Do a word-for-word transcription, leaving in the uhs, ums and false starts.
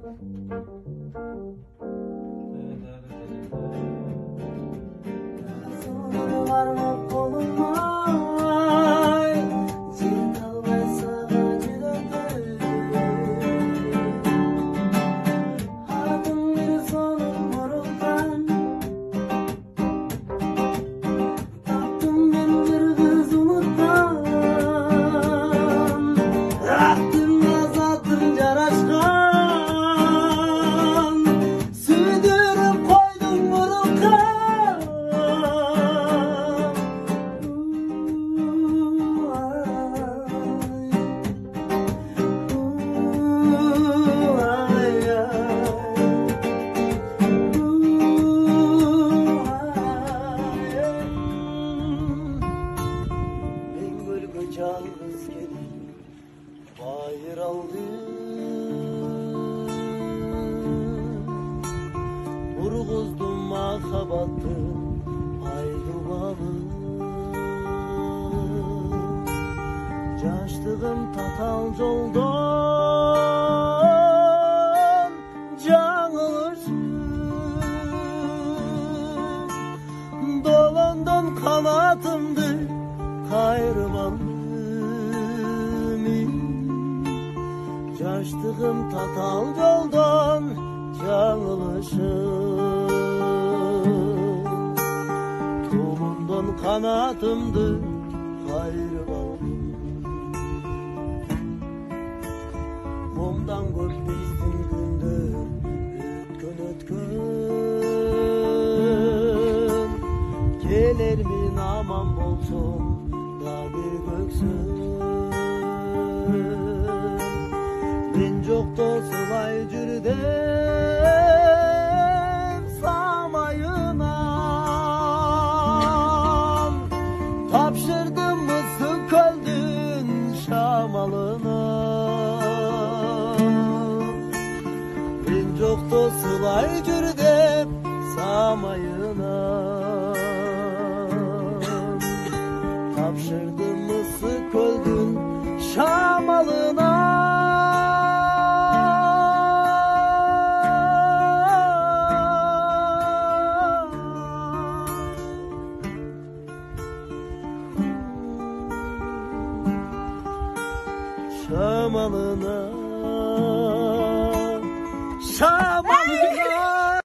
Yalnız gelip bayır aldım, urguzdum makabattı aydubalı. Caştığım tatal joldan жаңылышып, dolandan kanatımdı kayrımalı. Caştığım tatal joldan жаңылышып, dolundan kanatımdı kayrımalı. Komdan көп биздин күндө өткөн өткөн, келермин аман болсом да бир көксөм. Мен жокто сылай жүрдем самайынан, тапшырдым мысык көлдүн шамалына. Men jokto sılay жүрдем самайынан, тапшырдым мысык көлдүн шамалына. Şamalına